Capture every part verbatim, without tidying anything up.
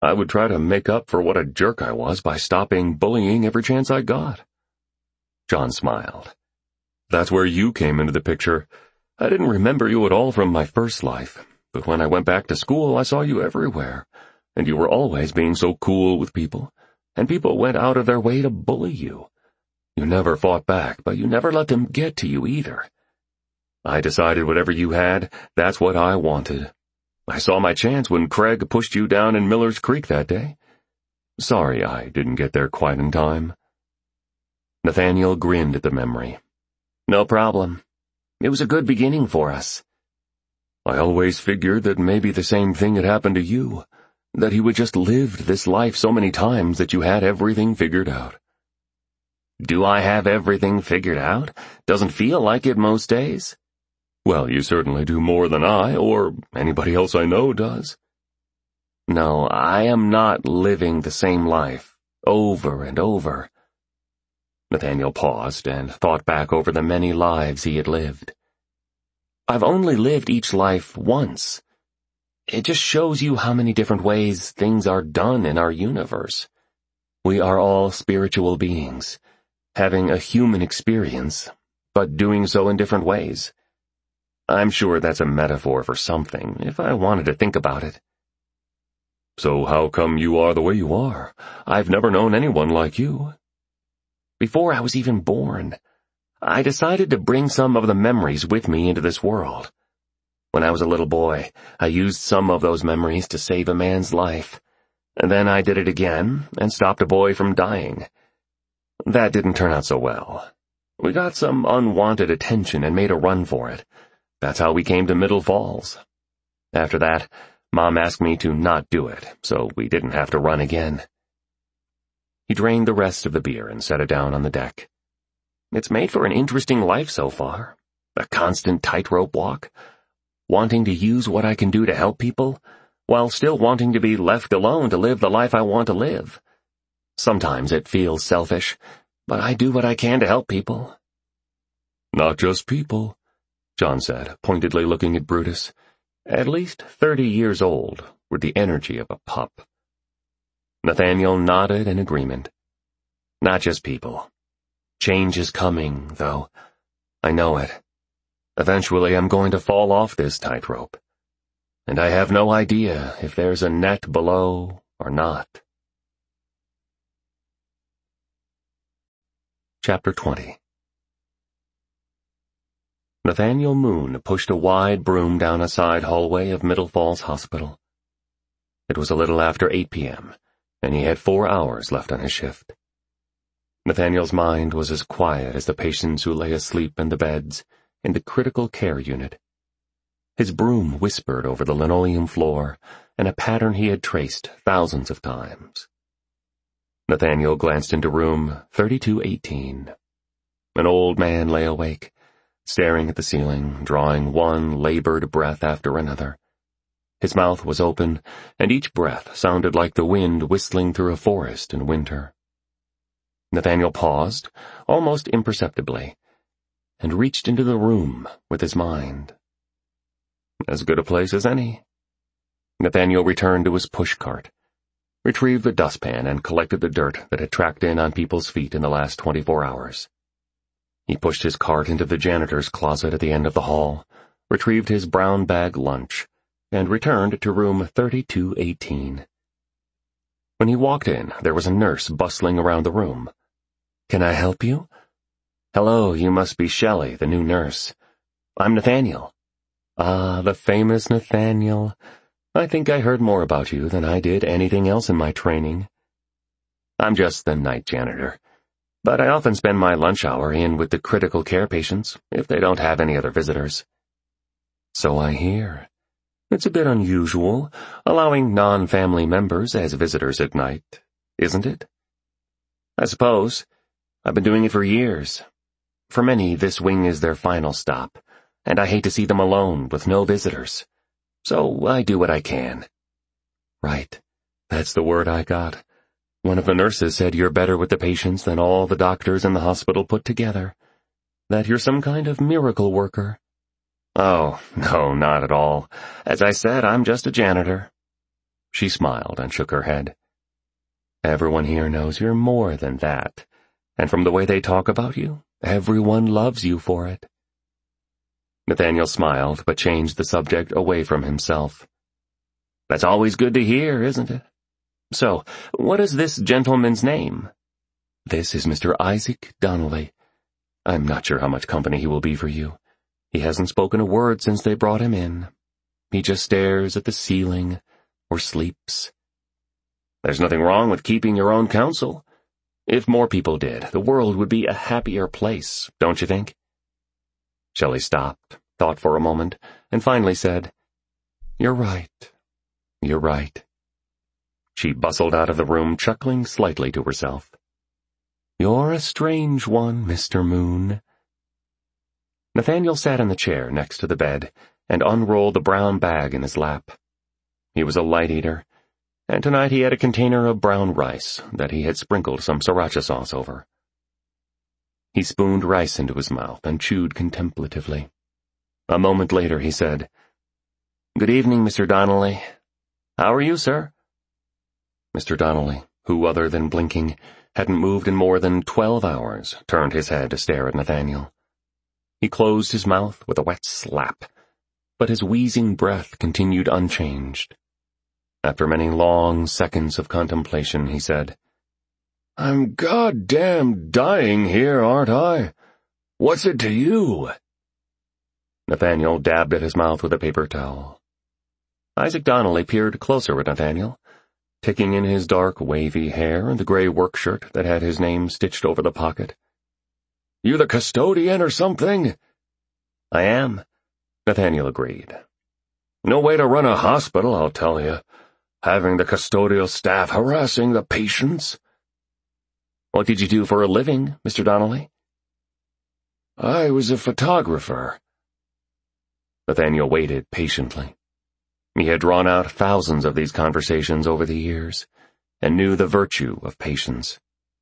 I would try to make up for what a jerk I was by stopping bullying every chance I got. John smiled. That's where you came into the picture. I didn't remember you at all from my first life, but when I went back to school I saw you everywhere, and you were always being so cool with people, and people went out of their way to bully you. You never fought back, but you never let them get to you either. I decided whatever you had, that's what I wanted. I saw my chance when Craig pushed you down in Miller's Creek that day. Sorry I didn't get there quite in time. Nathaniel grinned at the memory. No problem. It was a good beginning for us. I always figured that maybe the same thing had happened to you, that you had just lived this life so many times that you had everything figured out. Do I have everything figured out? Doesn't feel like it most days. Well, you certainly do more than I, or anybody else I know does. No, I am not living the same life, over and over. Nathaniel paused and thought back over the many lives he had lived. I've only lived each life once. It just shows you how many different ways things are done in our universe. We are all spiritual beings, having a human experience, but doing so in different ways. I'm sure that's a metaphor for something, if I wanted to think about it. So how come you are the way you are? I've never known anyone like you. Before I was even born, I decided to bring some of the memories with me into this world. When I was a little boy, I used some of those memories to save a man's life. And then I did it again and stopped a boy from dying. That didn't turn out so well. We got some unwanted attention and made a run for it. That's how we came to Middle Falls. After that, Mom asked me to not do it, so we didn't have to run again. He drained the rest of the beer and set it down on the deck. It's made for an interesting life so far. A constant tightrope walk. Wanting to use what I can do to help people, while still wanting to be left alone to live the life I want to live. Sometimes it feels selfish, but I do what I can to help people. Not just people, John said, pointedly looking at Brutus. At least thirty years old, with the energy of a pup. Nathaniel nodded in agreement. Not just people. Change is coming, though. I know it. Eventually I'm going to fall off this tightrope. And I have no idea if there's a net below or not. Chapter twenty. Nathaniel Moon pushed a wide broom down a side hallway of Middle Falls Hospital. It was a little after eight p.m., and he had four hours left on his shift. Nathaniel's mind was as quiet as the patients who lay asleep in the beds in the critical care unit. His broom whispered over the linoleum floor in a pattern he had traced thousands of times. Nathaniel glanced into room thirty-two eighteen. An old man lay awake, staring at the ceiling, drawing one labored breath after another. His mouth was open, and each breath sounded like the wind whistling through a forest in winter. Nathaniel paused, almost imperceptibly, and reached into the room with his mind. As good a place as any. Nathaniel returned to his pushcart, retrieved the dustpan, and collected the dirt that had tracked in on people's feet in the last twenty-four hours. He pushed his cart into the janitor's closet at the end of the hall, retrieved his brown bag lunch, and returned to room thirty-two eighteen. When he walked in, there was a nurse bustling around the room. "Can I help you?" "Hello, you must be Shelley, the new nurse." "I'm Nathaniel." "Ah, the famous Nathaniel. I think I heard more about you than I did anything else in my training." "I'm just the night janitor, but I often spend my lunch hour in with the critical care patients, if they don't have any other visitors." "So I hear. It's a bit unusual, allowing non-family members as visitors at night, isn't it?" "I suppose. I've been doing it for years. For many, this wing is their final stop, and I hate to see them alone with no visitors. So I do what I can." "Right. That's the word I got. One of the nurses said you're better with the patients than all the doctors in the hospital put together. That you're some kind of miracle worker." "Oh, no, not at all. As I said, I'm just a janitor." She smiled and shook her head. Everyone here knows you're more than that, and from the way they talk about you, everyone loves you for it. Nathaniel smiled, but changed the subject away from himself. That's always good to hear, isn't it? So, what is this gentleman's name? This is Mister Isaac Donnelly. I'm not sure how much company he will be for you. He hasn't spoken a word since they brought him in. He just stares at the ceiling or sleeps. There's nothing wrong with keeping your own counsel. If more people did, the world would be a happier place, don't you think? Shelley stopped, thought for a moment, and finally said, You're right. You're right. She bustled out of the room, chuckling slightly to herself. You're a strange one, Mister Moon. Nathaniel sat in the chair next to the bed and unrolled the brown bag in his lap. He was a light eater, and tonight he had a container of brown rice that he had sprinkled some sriracha sauce over. He spooned rice into his mouth and chewed contemplatively. A moment later he said, Good evening, Mister Donnelly. How are you, sir? Mister Donnelly, who other than blinking, hadn't moved in more than twelve hours, turned his head to stare at Nathaniel. He closed his mouth with a wet slap, but his wheezing breath continued unchanged. After many long seconds of contemplation, he said, I'm goddamn dying here, aren't I? What's it to you? Nathaniel dabbed at his mouth with a paper towel. Isaac Donnelly peered closer at Nathaniel, taking in his dark, wavy hair and the gray work shirt that had his name stitched over the pocket. You the custodian or something? I am, Nathaniel agreed. No way to run a hospital, I'll tell you. Having the custodial staff harassing the patients. What did you do for a living, Mister Donnelly? I was a photographer. Nathaniel waited patiently. He had drawn out thousands of these conversations over the years, and knew the virtue of patience.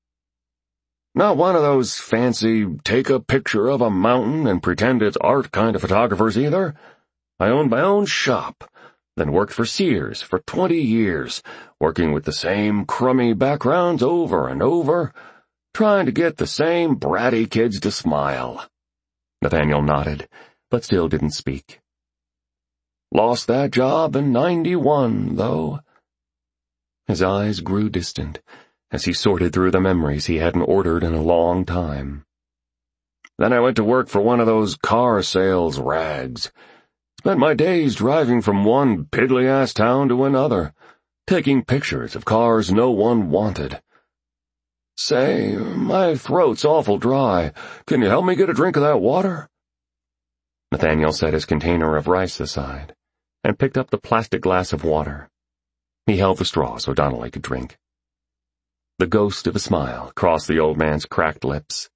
Not one of those fancy take a picture of a mountain and pretend it's art kind of photographers either. I owned my own shop, then worked for Sears for twenty years, working with the same crummy backgrounds over and over, trying to get the same bratty kids to smile. Nathaniel nodded, but still didn't speak. Lost that job in ninety-one, though. His eyes grew distant as he sorted through the memories he hadn't ordered in a long time. Then I went to work for one of those car sales rags. Spent my days driving from one piddly-ass town to another, taking pictures of cars no one wanted. Say, my throat's awful dry. Can you help me get a drink of that water? Nathaniel set his container of rice aside and picked up the plastic glass of water. He held the straw so Donnelly could drink. The ghost of a smile crossed the old man's cracked lips.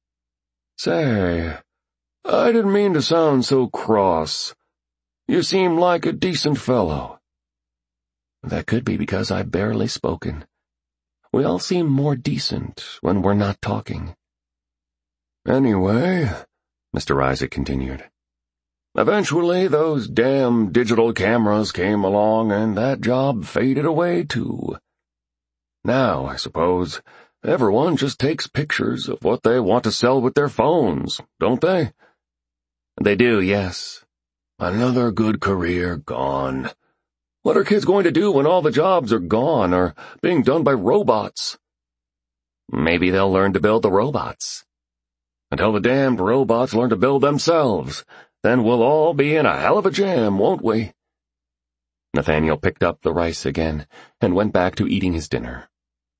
Say, I didn't mean to sound so cross. You seem like a decent fellow. That could be because I've barely spoken. We all seem more decent when we're not talking. Anyway, Mister Isaac continued, eventually those damn digital cameras came along and that job faded away too. Now, I suppose, everyone just takes pictures of what they want to sell with their phones, don't they? They do, yes. Another good career gone. What are kids going to do when all the jobs are gone or being done by robots? Maybe they'll learn to build the robots. Until the damned robots learn to build themselves, then we'll all be in a hell of a jam, won't we? Nathaniel picked up the rice again and went back to eating his dinner.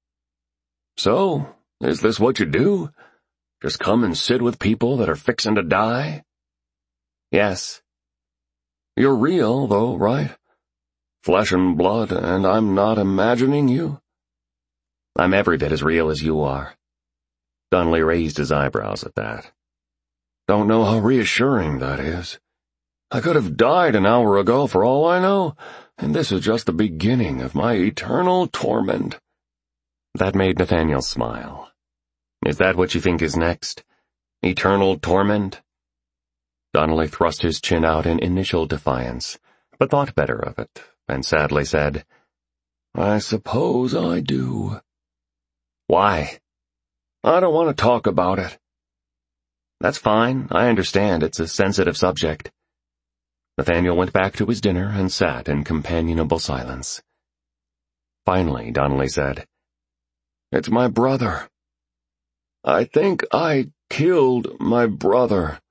So, is this what you do? Just come and sit with people that are fixin' to die? Yes. You're real, though, right? Flesh and blood, and I'm not imagining you? I'm every bit as real as you are. Donnelly raised his eyebrows at that. Don't know how reassuring that is. I could have died an hour ago for all I know, and this is just the beginning of my eternal torment. That made Nathaniel smile. Is that what you think is next? Eternal torment? Donnelly thrust his chin out in initial defiance, but thought better of it, and sadly said, I suppose I do. Why? I don't want to talk about it. That's fine. I understand. It's a sensitive subject. Nathaniel went back to his dinner and sat in companionable silence. Finally, Donnelly said, It's my brother. I think I killed my brother.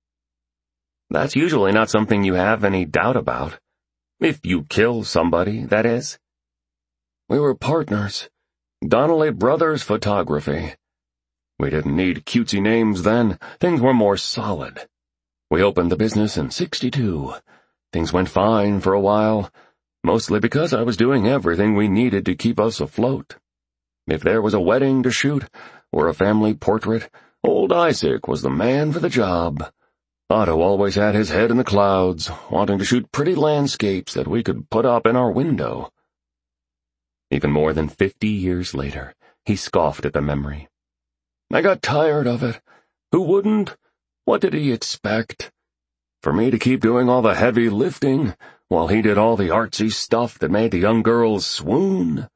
That's usually not something you have any doubt about. If you kill somebody, that is. We were partners. Donnelly Brothers Photography. We didn't need cutesy names then. Things were more solid. We opened the business in sixty-two. Things went fine for a while, mostly because I was doing everything we needed to keep us afloat. If there was a wedding to shoot, or a family portrait, old Isaac was the man for the job. Otto always had his head in the clouds, wanting to shoot pretty landscapes that we could put up in our window. Even more than fifty years later, he scoffed at the memory. I got tired of it. Who wouldn't? What did he expect? For me to keep doing all the heavy lifting, while he did all the artsy stuff that made the young girls swoon?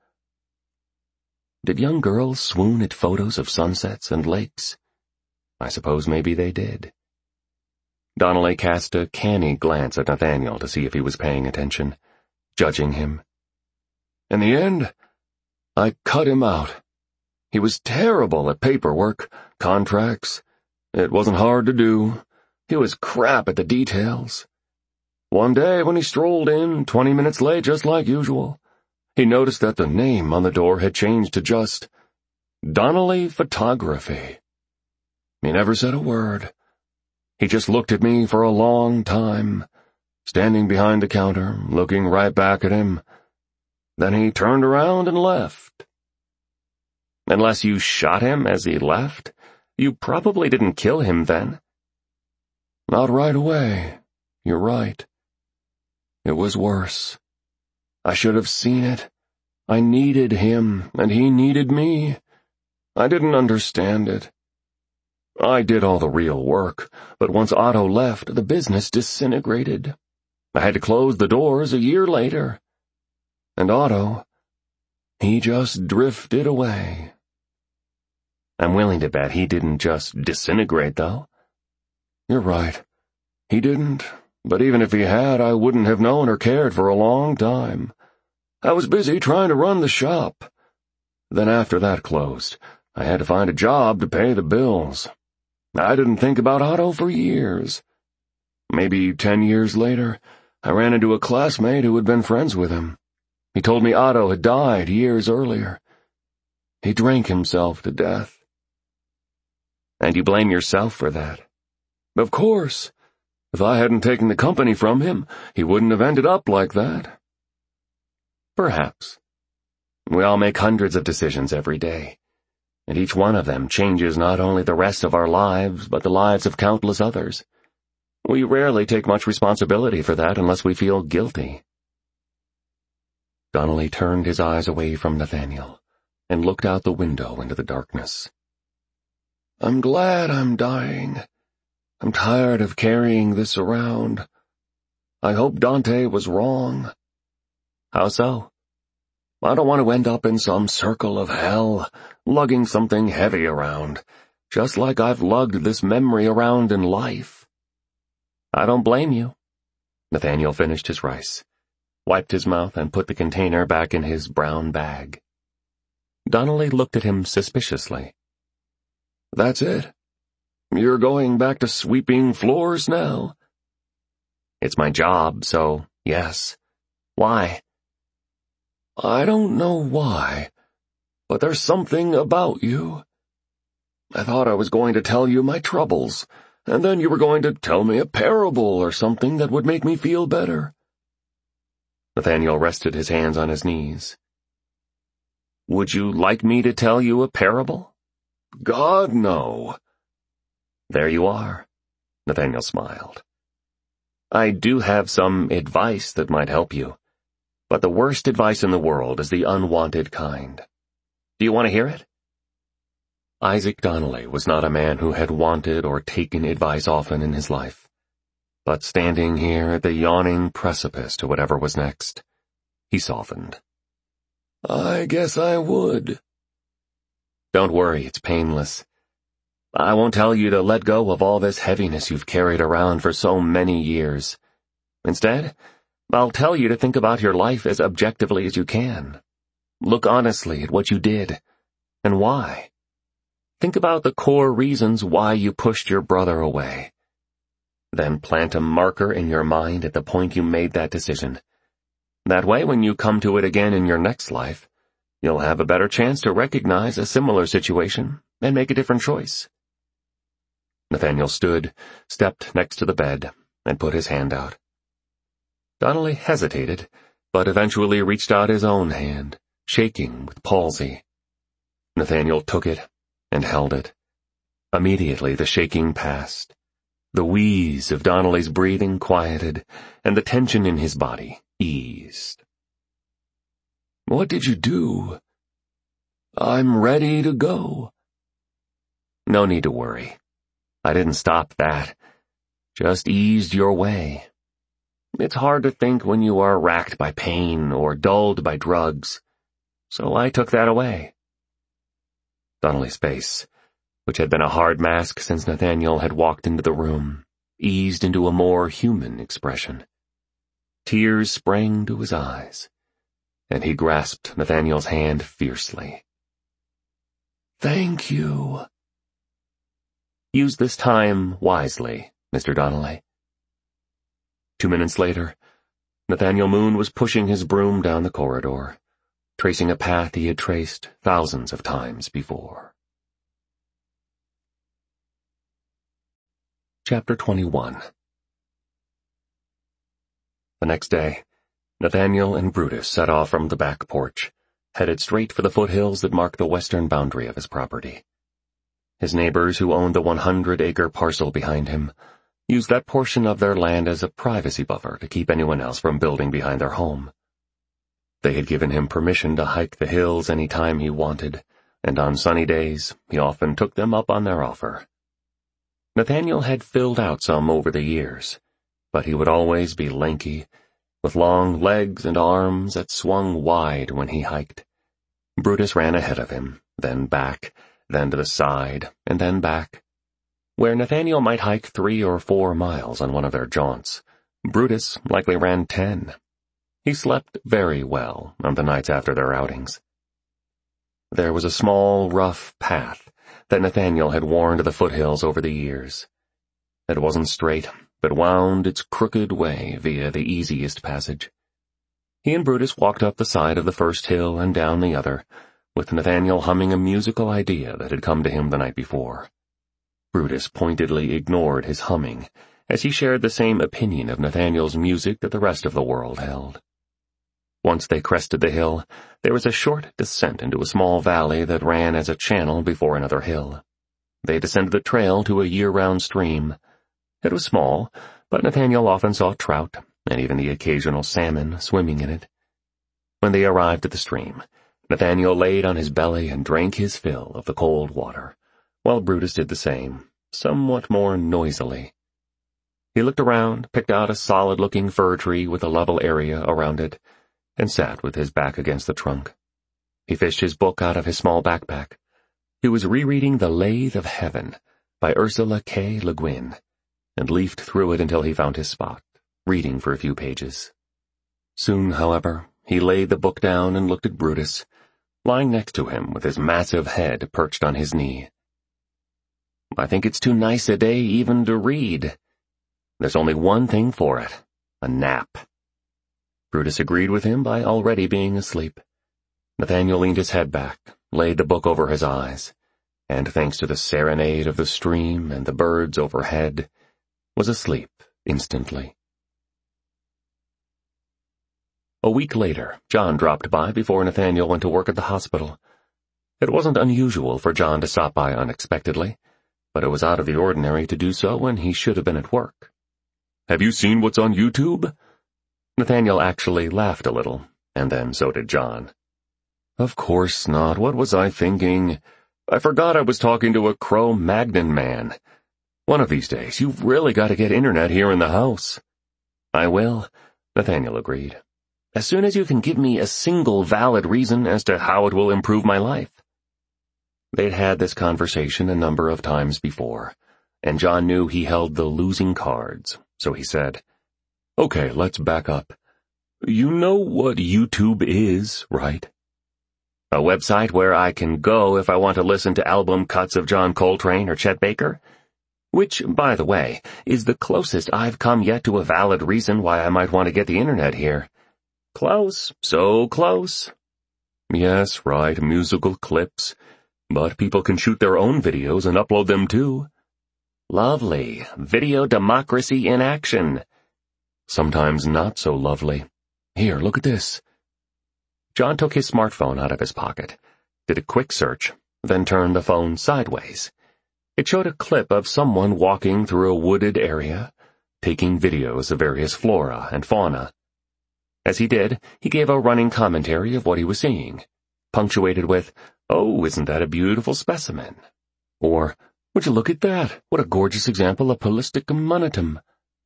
Did young girls swoon at photos of sunsets and lakes? I suppose maybe they did. Donnelly cast a canny glance at Nathaniel to see if he was paying attention, judging him. In the end, I cut him out. He was terrible at paperwork, contracts. It wasn't hard to do. He was crap at the details. One day when he strolled in, twenty minutes late just like usual, he noticed that the name on the door had changed to just Donnelly Photography. He never said a word. He just looked at me for a long time, standing behind the counter, looking right back at him. Then he turned around and left. Unless you shot him as he left, you probably didn't kill him then. Not right away. You're right. It was worse. I should have seen it. I needed him, and he needed me. I didn't understand it. I did all the real work, but once Otto left, the business disintegrated. I had to close the doors a year later. And Otto, he just drifted away. I'm willing to bet he didn't just disintegrate, though. You're right. He didn't, but even if he had, I wouldn't have known or cared for a long time. I was busy trying to run the shop. Then after that closed, I had to find a job to pay the bills. I didn't think about Otto for years. Maybe ten years later, I ran into a classmate who had been friends with him. He told me Otto had died years earlier. He drank himself to death. And you blame yourself for that? Of course. If I hadn't taken the company from him, he wouldn't have ended up like that. Perhaps. We all make hundreds of decisions every day, and each one of them changes not only the rest of our lives, but the lives of countless others. We rarely take much responsibility for that unless we feel guilty. Donnelly turned his eyes away from Nathaniel and looked out the window into the darkness. I'm glad I'm dying. I'm tired of carrying this around. I hope Dante was wrong. How so? I don't want to end up in some circle of hell, lugging something heavy around, just like I've lugged this memory around in life. I don't blame you. Nathaniel finished his rice, wiped his mouth, and put the container back in his brown bag. Donnelly looked at him suspiciously. That's it? You're going back to sweeping floors now? It's my job, so yes. Why? I don't know why, but there's something about you. I thought I was going to tell you my troubles, and then you were going to tell me a parable or something that would make me feel better. Nathaniel rested his hands on his knees. Would you like me to tell you a parable? God, no. There you are. Nathaniel smiled. I do have some advice that might help you, but the worst advice in the world is the unwanted kind. Do you want to hear it? Isaac Donnelly was not a man who had wanted or taken advice often in his life, but standing here at the yawning precipice to whatever was next, he softened. I guess I would. Don't worry, it's painless. I won't tell you to let go of all this heaviness you've carried around for so many years. Instead, I'll tell you to think about your life as objectively as you can. Look honestly at what you did, and why. Think about the core reasons why you pushed your brother away. Then plant a marker in your mind at the point you made that decision. That way, when you come to it again in your next life, you'll have a better chance to recognize a similar situation and make a different choice. Nathaniel stood, stepped next to the bed, and put his hand out. Donnelly hesitated, but eventually reached out his own hand, shaking with palsy. Nathaniel took it and held it. Immediately the shaking passed. The wheeze of Donnelly's breathing quieted, and the tension in his body eased. What did you do? I'm ready to go. No need to worry. I didn't stop that. Just eased your way. It's hard to think when you are racked by pain or dulled by drugs, so I took that away. Donnelly's face, which had been a hard mask since Nathaniel had walked into the room, eased into a more human expression. Tears sprang to his eyes, and he grasped Nathaniel's hand fiercely. Thank you. Use this time wisely, Mister Donnelly. Two minutes later, Nathaniel Moon was pushing his broom down the corridor, tracing a path he had traced thousands of times before. Chapter twenty-one. The next day, Nathaniel and Brutus set off from the back porch, headed straight for the foothills that mark the western boundary of his property. His neighbors, who owned the one hundred acre parcel behind him, used that portion of their land as a privacy buffer to keep anyone else from building behind their home. They had given him permission to hike the hills any time he wanted, and on sunny days he often took them up on their offer. Nathaniel had filled out some over the years, but he would always be lanky, with long legs and arms that swung wide when he hiked. Brutus ran ahead of him, then back, then to the side, and then back. Where Nathaniel might hike three or four miles on one of their jaunts, Brutus likely ran ten. He slept very well on the nights after their outings. There was a small, rough path that Nathaniel had worn to the foothills over the years. It wasn't straight, but wound its crooked way via the easiest passage. He and Brutus walked up the side of the first hill and down the other, with Nathaniel humming a musical idea that had come to him the night before. Brutus pointedly ignored his humming, as he shared the same opinion of Nathaniel's music that the rest of the world held. Once they crested the hill, there was a short descent into a small valley that ran as a channel before another hill. They descended the trail to a year-round stream. It was small, but Nathaniel often saw trout, and even the occasional salmon, swimming in it. When they arrived at the stream, Nathaniel laid on his belly and drank his fill of the cold water, while Brutus did the same, somewhat more noisily. He looked around, picked out a solid-looking fir tree with a level area around it, and sat with his back against the trunk. He fished his book out of his small backpack. He was rereading The Lathe of Heaven by Ursula K. Le Guin, and leafed through it until he found his spot, reading for a few pages. Soon, however, he laid the book down and looked at Brutus, lying next to him with his massive head perched on his knee. I think it's too nice a day even to read. There's only one thing for it, a nap. Brutus agreed with him by already being asleep. Nathaniel leaned his head back, laid the book over his eyes, and thanks to the serenade of the stream and the birds overhead, was asleep instantly. A week later, John dropped by before Nathaniel went to work at the hospital. It wasn't unusual for John to stop by unexpectedly, but it was out of the ordinary to do so when he should have been at work. Have you seen what's on YouTube? Nathaniel actually laughed a little, and then so did John. Of course not. What was I thinking? I forgot I was talking to a Cro-Magnon man. One of these days, you've really got to get internet here in the house. I will, Nathaniel agreed. As soon as you can give me a single valid reason as to how it will improve my life." They'd had this conversation a number of times before, and John knew he held the losing cards, so he said, "Okay, let's back up. You know what YouTube is, right?" "A website where I can go if I want to listen to album cuts of John Coltrane or Chet Baker? Which, by the way, is the closest I've come yet to a valid reason why I might want to get the internet here. Close, so close." "Yes, right, musical clips. But people can shoot their own videos and upload them too." "Lovely. Video democracy in action." "Sometimes not so lovely. Here, look at this." John took his smartphone out of his pocket, did a quick search, then turned the phone sideways. It showed a clip of someone walking through a wooded area, taking videos of various flora and fauna. As he did, he gave a running commentary of what he was seeing, punctuated with, "Oh, isn't that a beautiful specimen?" Or, "Would you look at that? What a gorgeous example of Polystichum monotum."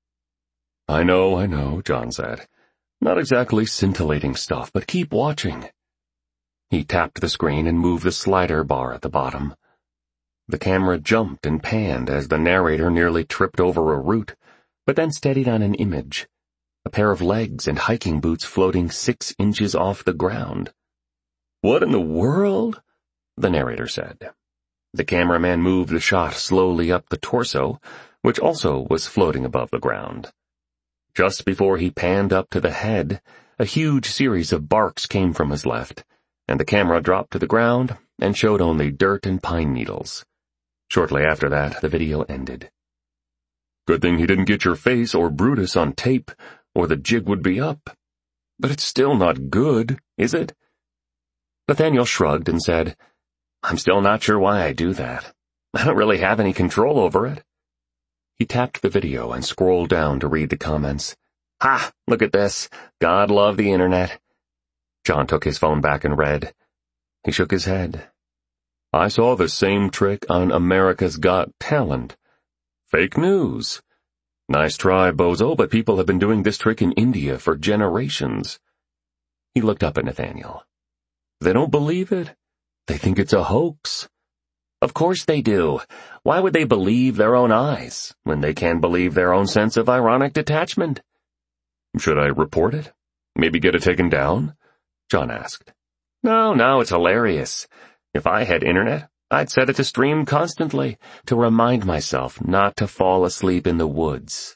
"I know, I know," John said. "Not exactly scintillating stuff, but keep watching." He tapped the screen and moved the slider bar at the bottom. The camera jumped and panned as the narrator nearly tripped over a root, but then steadied on an image, a pair of legs and hiking boots floating six inches off the ground. "What in the world?" the narrator said. The cameraman moved the shot slowly up the torso, which also was floating above the ground. Just before he panned up to the head, a huge series of barks came from his left, and the camera dropped to the ground and showed only dirt and pine needles. Shortly after that, the video ended. "Good thing he didn't get your face or Brutus on tape, or the jig would be up. But it's still not good, is it?" Nathaniel shrugged and said, "I'm still not sure why I do that. I don't really have any control over it." He tapped the video and scrolled down to read the comments. "Ha! Look at this. God love the internet." John took his phone back and read. He shook his head. "I saw the same trick on America's Got Talent. Fake news. Nice try, bozo, but people have been doing this trick in India for generations." He looked up at Nathaniel. "They don't believe it. They think it's a hoax." "Of course they do. Why would they believe their own eyes when they can believe their own sense of ironic detachment?" "Should I report it? Maybe get it taken down?" John asked. No, no, it's hilarious. If I had internet, I'd set it to stream constantly to remind myself not to fall asleep in the woods."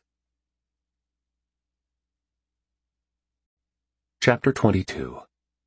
Chapter twenty-two.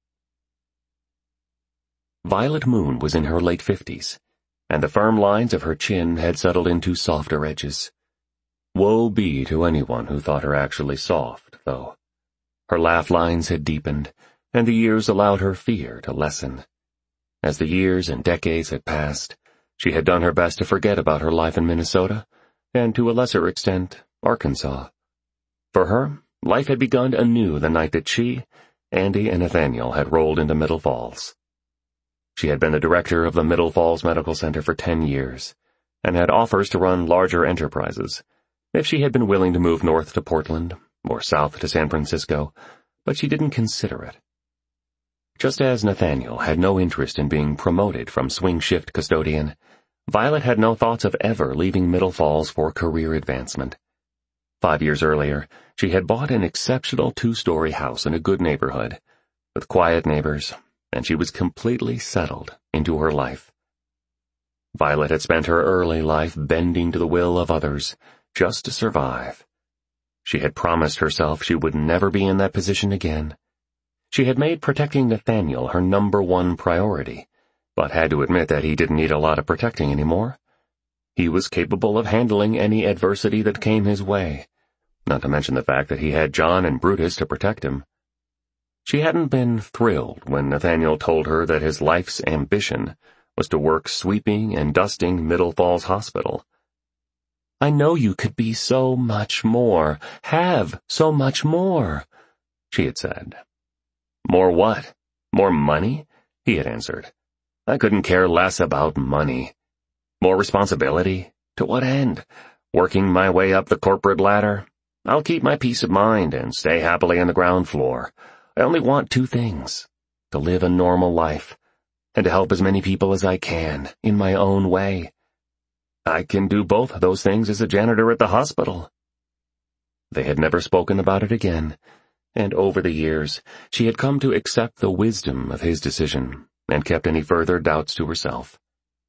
Violet Moon was in her late fifties, and the firm lines of her chin had settled into softer edges. Woe be to anyone who thought her actually soft, though. Her laugh lines had deepened, and the years allowed her fear to lessen. As the years and decades had passed, she had done her best to forget about her life in Minnesota, and to a lesser extent, Arkansas. For her, life had begun anew the night that she, Andy, and Nathaniel had rolled into Middle Falls. She had been the director of the Middle Falls Medical Center for ten years, and had offers to run larger enterprises, if she had been willing to move north to Portland, or south to San Francisco, but she didn't consider it. Just as Nathaniel had no interest in being promoted from swing shift custodian, Violet had no thoughts of ever leaving Middle Falls for career advancement. Five years earlier, she had bought an exceptional two-story house in a good neighborhood, with quiet neighbors, and she was completely settled into her life. Violet had spent her early life bending to the will of others, just to survive. She had promised herself she would never be in that position again. She had made protecting Nathaniel her number one priority, but had to admit that he didn't need a lot of protecting anymore. He was capable of handling any adversity that came his way, not to mention the fact that he had John and Brutus to protect him. She hadn't been thrilled when Nathaniel told her that his life's ambition was to work sweeping and dusting Middle Falls Hospital. "I know you could be so much more, have so much more," she had said. "More what? More money?" he had answered. "I couldn't care less about money. More responsibility? To what end? Working my way up the corporate ladder? I'll keep my peace of mind and stay happily on the ground floor. I only want two things: to live a normal life, and to help as many people as I can, in my own way. I can do both of those things as a janitor at the hospital." They had never spoken about it again, and over the years she had come to accept the wisdom of his decision and kept any further doubts to herself.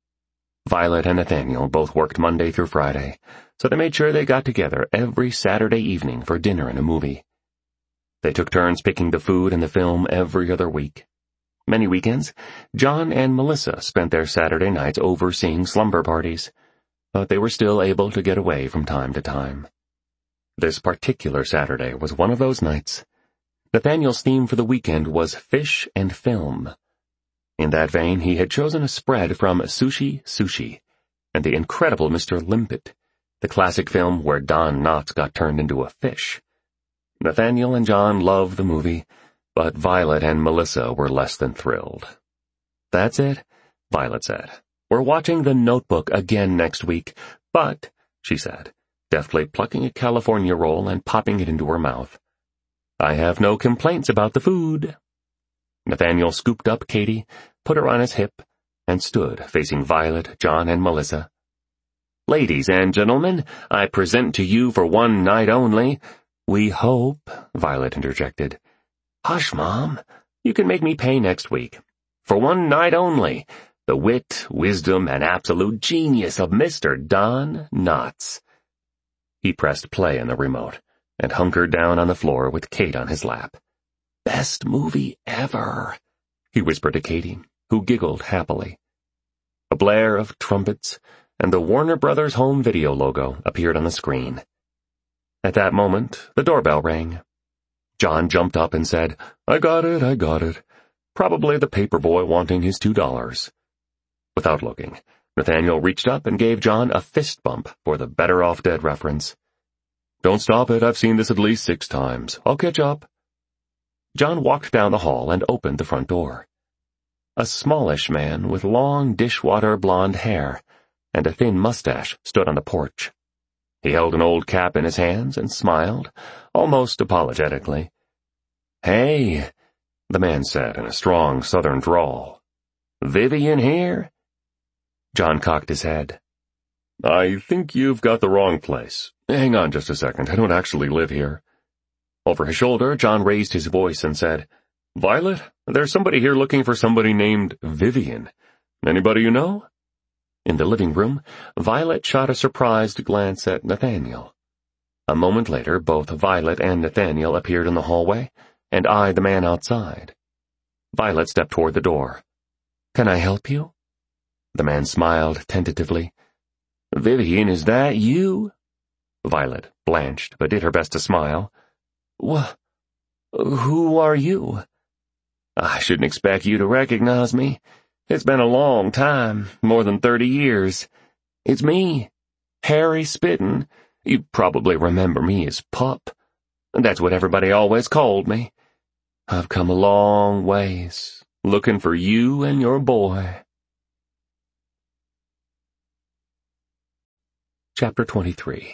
Violet and Nathaniel both worked Monday through Friday, so they made sure they got together every Saturday evening for dinner and a movie. They took turns picking the food and the film every other week. Many weekends, John and Melissa spent their Saturday nights overseeing slumber parties, but they were still able to get away from time to time. This particular Saturday was one of those nights. Nathaniel's theme for the weekend was fish and film. In that vein, he had chosen a spread from Sushi Sushi and the incredible Mister Limpet, the classic film where Don Knotts got turned into a fish. Nathaniel and John loved the movie, but Violet and Melissa were less than thrilled. "That's it," Violet said. "We're watching The Notebook again next week, but," she said, deftly plucking a California roll and popping it into her mouth, "I have no complaints about the food." Nathaniel scooped up Katie, put her on his hip, and stood facing Violet, John, and Melissa. "Ladies and gentlemen, I present to you for one night only—" "We hope," Violet interjected. "Hush, Mom. You can make me pay next week. For one night only, the wit, wisdom, and absolute genius of Mister Don Knotts." He pressed play on the remote and hunkered down on the floor with Kate on his lap. "Best movie ever," he whispered to Katie, who giggled happily. A blare of trumpets and the Warner Brothers home video logo appeared on the screen. At that moment, the doorbell rang. John jumped up and said, "I got it, I got it. Probably the paperboy wanting his two dollars. Without looking, Nathaniel reached up and gave John a fist bump for the Better Off Dead reference. "Don't stop it, I've seen this at least six times. I'll catch up." John walked down the hall and opened the front door. A smallish man with long dishwater blonde hair and a thin mustache stood on the porch. He held an old cap in his hands and smiled, almost apologetically. "Hey," the man said in a strong southern drawl. "Vivian here?" John cocked his head. "I think you've got the wrong place. Hang on just a second, I don't actually live here." Over his shoulder, John raised his voice and said, "Violet, there's somebody here looking for somebody named Vivian. Anybody you know?" In the living room, Violet shot a surprised glance at Nathaniel. A moment later, both Violet and Nathaniel appeared in the hallway and eyed the man outside. Violet stepped toward the door. "Can I help you?" The man smiled tentatively. "Vivian, is that you?" Violet blanched, but did her best to smile. "Wh- who are you?" "I shouldn't expect you to recognize me. It's been a long time, more than thirty years. It's me, Harry Spittin. You probably remember me as Pup. That's what everybody always called me. I've come a long ways, looking for you and your boy." Chapter twenty-three.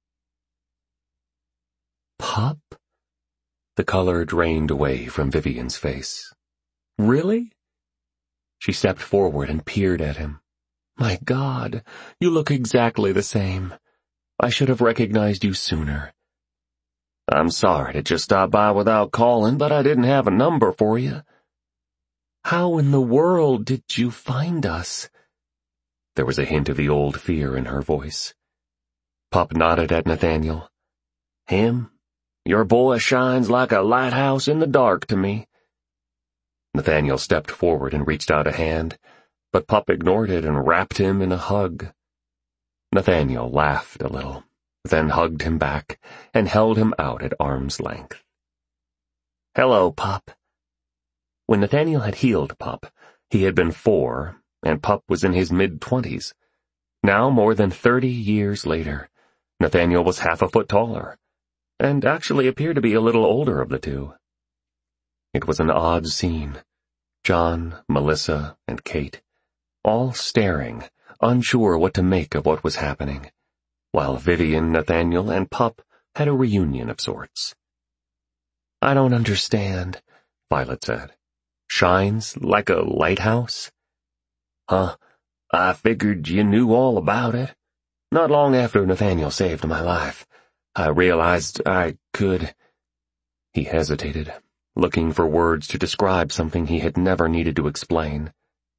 "Pup?" The color drained away from Vivian's face. "Really?" She stepped forward and peered at him. "My God, you look exactly the same. I should have recognized you sooner." "I'm sorry to just stop by without calling, but I didn't have a number for you." "How in the world did you find us?" There was a hint of the old fear in her voice. Pup nodded at Nathaniel. "Him? Your boy shines like a lighthouse in the dark to me." Nathaniel stepped forward and reached out a hand, but Pup ignored it and wrapped him in a hug. Nathaniel laughed a little, then hugged him back and held him out at arm's length. "Hello, Pup." When Nathaniel had healed Pup, he had been four, and Pup was in his mid-twenties. Now, more than thirty years later, Nathaniel was half a foot taller, and actually appeared to be a little older of the two. It was an odd scene. John, Melissa, and Kate, all staring, unsure what to make of what was happening, while Vivian, Nathaniel, and Pup had a reunion of sorts. "I don't understand," Violet said. Shines like a lighthouse? Huh, I figured you knew all about it. Not long after Nathaniel saved my life, I realized I could... He hesitated, looking for words to describe something he had never needed to explain.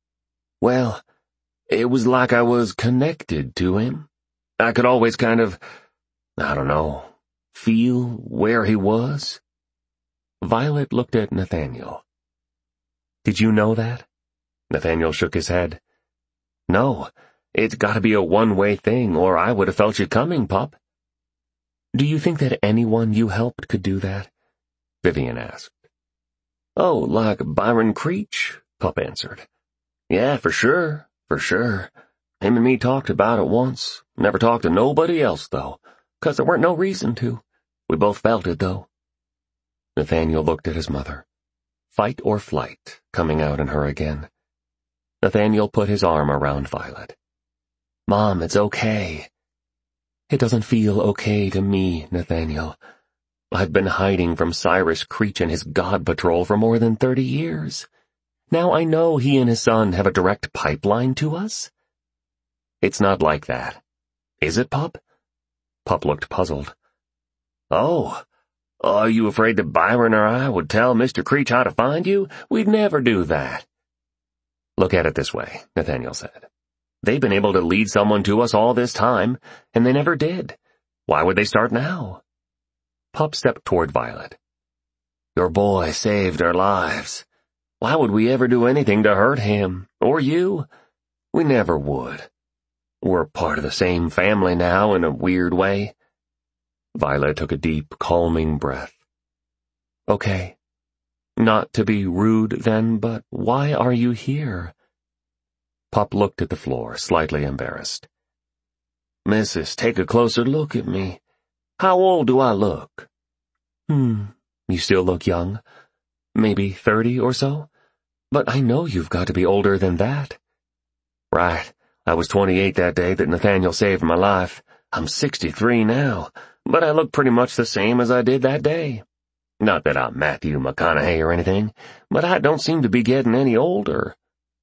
Well, it was like I was connected to him. I could always kind of, I don't know, feel where he was. Violet looked at Nathaniel. Did you know that? Nathaniel shook his head. No, it's gotta be a one-way thing, or I would have felt you coming, Pup. Do you think that anyone you helped could do that? Vivian asked. Oh, like Byron Creech, Pup answered. Yeah, for sure, for sure. Him and me talked about it once. Never talked to nobody else, though, 'cause there weren't no reason to. We both felt it, though. Nathaniel looked at his mother. Fight or flight coming out in her again. Nathaniel put his arm around Violet. Mom, it's okay. It doesn't feel okay to me, Nathaniel. I've been hiding from Cyrus Creech and his God Patrol for more than thirty years. Now I know he and his son have a direct pipeline to us. It's not like that. Is it, Pup? Pup looked puzzled. Oh, are you afraid that Byron or I would tell Mister Creech how to find you? We'd never do that. Look at it this way, Nathaniel said. They've been able to lead someone to us all this time, and they never did. Why would they start now? Pup stepped toward Violet. Your boy saved our lives. Why would we ever do anything to hurt him, or you? We never would. We're part of the same family now in a weird way. Violet took a deep, calming breath. Okay. Not to be rude then, but why are you here? Pup looked at the floor, slightly embarrassed. Missus, take a closer look at me. How old do I look? Hmm, you still look young. Maybe thirty or so? But I know you've got to be older than that. Right. I was twenty-eight that day that Nathaniel saved my life. I'm sixty-three now, but I look pretty much the same as I did that day. Not that I'm Matthew McConaughey or anything, but I don't seem to be getting any older.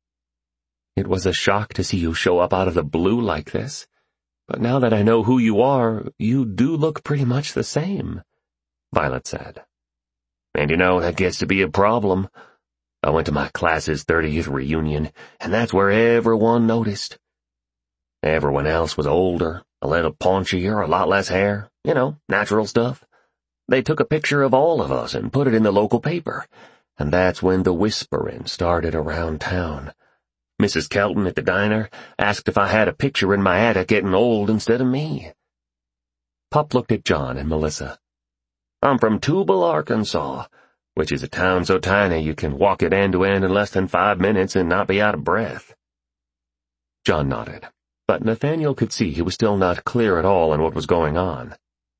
It was a shock to see you show up out of the blue like this. But now that I know who you are, you do look pretty much the same, Violet said. And you know, that gets to be a problem. I went to my class's thirtieth reunion, and that's where everyone noticed. Everyone else was older, a little paunchier, a lot less hair, you know, natural stuff. They took a picture of all of us and put it in the local paper, and that's when the whispering started around town. Missus Kelton at the diner asked if I had a picture in my attic getting old instead of me. Pup looked at John and Melissa. I'm from Tubal, Arkansas, which is a town so tiny you can walk it end to end in less than five minutes and not be out of breath. John nodded, but Nathaniel could see he was still not clear at all on what was going on.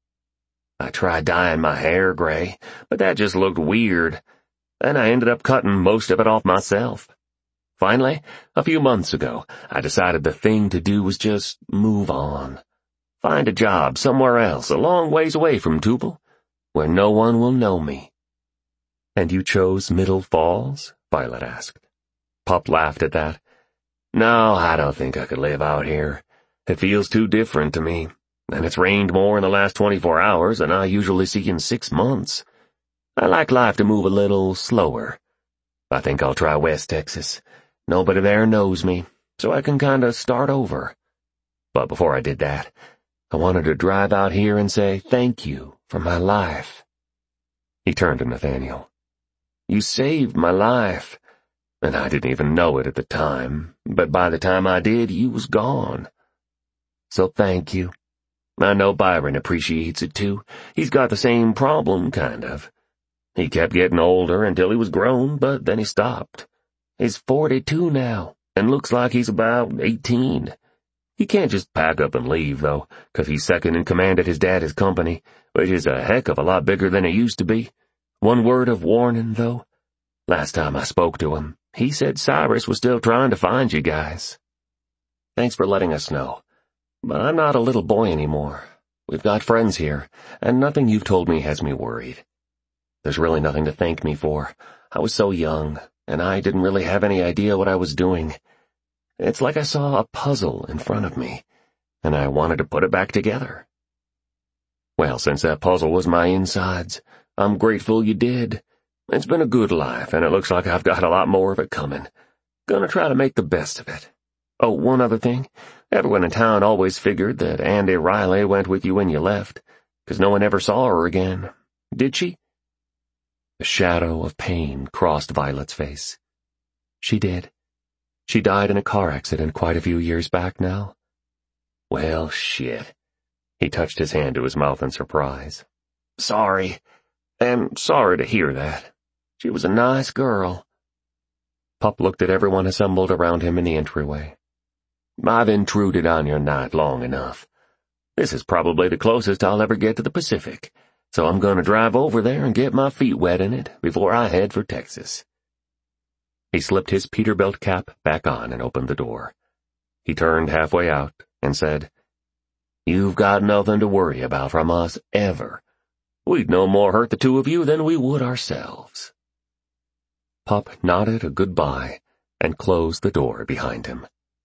I tried dyeing my hair gray, but that just looked weird, and I ended up cutting most of it off myself. Finally, a few months ago, I decided the thing to do was just move on. Find a job somewhere else, a long ways away from Tubal, where no one will know me. And you chose Middle Falls? Violet asked. Pup laughed at that. No, I don't think I could live out here. It feels too different to me, and it's rained more in the last twenty-four hours than I usually see in six months. I like life to move a little slower. I think I'll try West Texas. Nobody there knows me, so I can kinda start over. But before I did that, I wanted to drive out here and say thank you for my life. He turned to Nathaniel. You saved my life, and I didn't even know it at the time, but by the time I did, you was gone. So thank you. I know Byron appreciates it too. He's got the same problem, kind of. He kept getting older until he was grown, but then he stopped. He's forty-two now, and looks like he's about eighteen. He can't just pack up and leave, though, 'cause he's second in command at his daddy's company, which is a heck of a lot bigger than it used to be. One word of warning, though. Last time I spoke to him, he said Cyrus was still trying to find you guys. Thanks for letting us know. But I'm not a little boy anymore. We've got friends here, and nothing you've told me has me worried. There's really nothing to thank me for. I was so young, and I didn't really have any idea what I was doing. It's like I saw a puzzle in front of me, and I wanted to put it back together. Well, since that puzzle was my insides, I'm grateful you did. It's been a good life, and it looks like I've got a lot more of it coming. Gonna try to make the best of it. Oh, one other thing. Everyone in town always figured that Andy Riley went with you when you left, 'cause no one ever saw her again. Did she? A shadow of pain crossed Violet's face. She did. She died in a car accident quite a few years back now. Well, shit. He touched his hand to his mouth in surprise. Sorry. I'm sorry to hear that. She was a nice girl. Pup looked at everyone assembled around him in the entryway. I've intruded on your night long enough. This is probably the closest I'll ever get to the Pacific, so I'm going to drive over there and get my feet wet in it before I head for Texas. He slipped his Peterbilt cap back on and opened the door. He turned halfway out and said, You've got nothing to worry about from us, ever. We'd no more hurt the two of you than we would ourselves. Pup nodded a goodbye and closed the door behind him.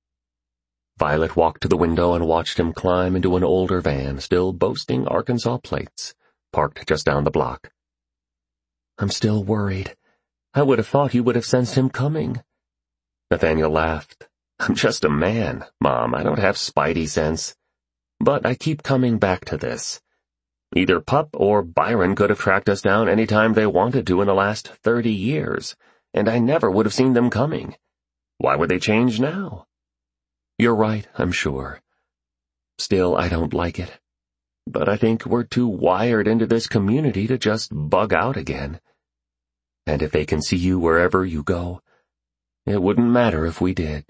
Violet walked to the window and watched him climb into an older van, still boasting Arkansas plates, parked just down the block. I'm still worried. I would have thought you would have sensed him coming. Nathaniel laughed. I'm just a man, Mom. I don't have spidey sense. But I keep coming back to this. Either Pup or Byron could have tracked us down any time they wanted to in the last thirty years, and I never would have seen them coming. Why would they change now? You're right, I'm sure. Still, I don't like it. But I think we're too wired into this community to just bug out again. And if they can see you wherever you go, it wouldn't matter if we did.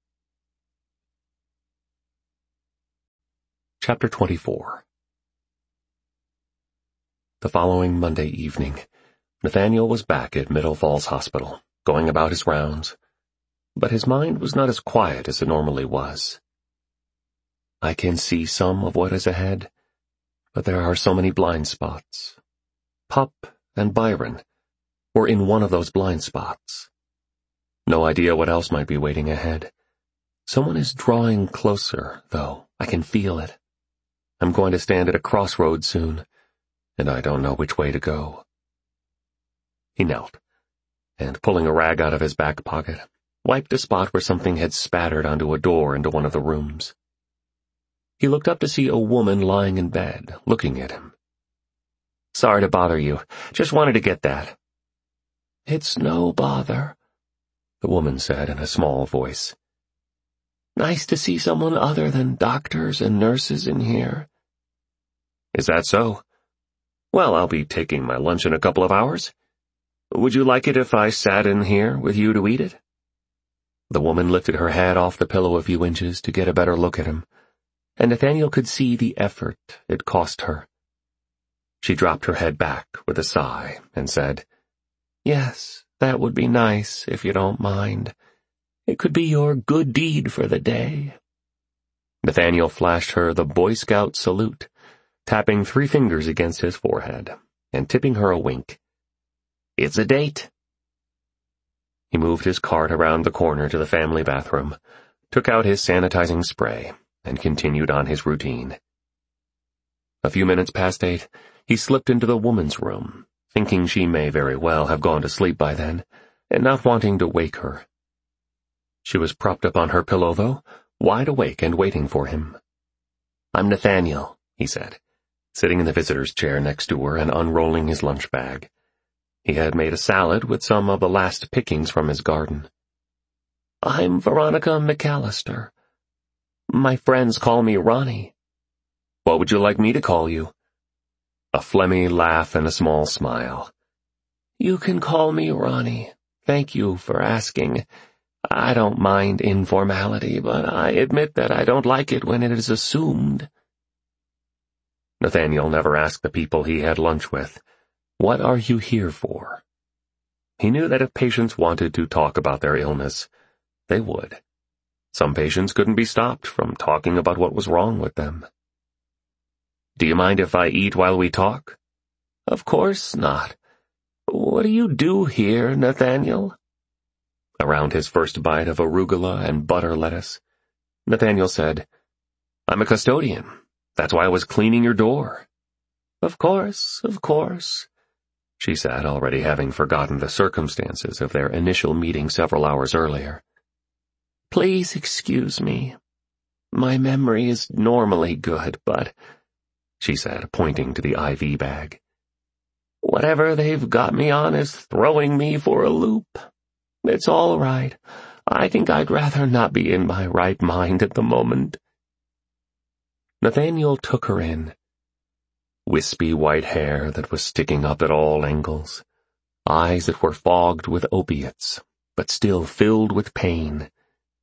Chapter twenty-four. The following Monday evening, Nathaniel was back at Middle Falls Hospital, going about his rounds, but his mind was not as quiet as it normally was. I can see some of what is ahead, but there are so many blind spots. Pup and Byron were in one of those blind spots. No idea what else might be waiting ahead. Someone is drawing closer, though. I can feel it. I'm going to stand at a crossroads soon, and I don't know which way to go. He knelt, and pulling a rag out of his back pocket, wiped a spot where something had spattered onto a door into one of the rooms. He looked up to see a woman lying in bed, looking at him. Sorry to bother you. Just wanted to get that. It's no bother, the woman said in a small voice. Nice to see someone other than doctors and nurses in here. Is that so? Well, I'll be taking my lunch in a couple of hours. Would you like it if I sat in here with you to eat it? The woman lifted her head off the pillow a few inches to get a better look at him, and Nathaniel could see the effort it cost her. She dropped her head back with a sigh and said, Yes, that would be nice, if you don't mind. It could be your good deed for the day. Nathaniel flashed her the Boy Scout salute, tapping three fingers against his forehead and tipping her a wink. It's a date. He moved his cart around the corner to the family bathroom, took out his sanitizing spray, and continued on his routine. A few minutes past eight, he slipped into the woman's room, thinking she may very well have gone to sleep by then, and not wanting to wake her. She was propped up on her pillow, though, wide awake and waiting for him. I'm Nathaniel, he said, sitting in the visitor's chair next to her and unrolling his lunch bag. He had made a salad with some of the last pickings from his garden. I'm Veronica McAllister. My friends call me Ronnie. What would you like me to call you? A phlegmy laugh and a small smile. You can call me Ronnie. Thank you for asking. I don't mind informality, but I admit that I don't like it when it is assumed. Nathaniel never asked the people he had lunch with, What are you here for? He knew that if patients wanted to talk about their illness, they would. Some patients couldn't be stopped from talking about what was wrong with them. Do you mind if I eat while we talk? Of course not. "What do you do here, Nathaniel?" Around his first bite of arugula and butter lettuce, Nathaniel said, "I'm a custodian. That's why I was cleaning your door." "Of course, of course," she said, already having forgotten the circumstances of their initial meeting several hours earlier. "Please excuse me. My memory is normally good, but," she said, pointing to the I V bag, "whatever they've got me on is throwing me for a loop. It's all right. I think I'd rather not be in my right mind at the moment." Nathaniel took her in. Wispy white hair that was sticking up at all angles, eyes that were fogged with opiates, but still filled with pain.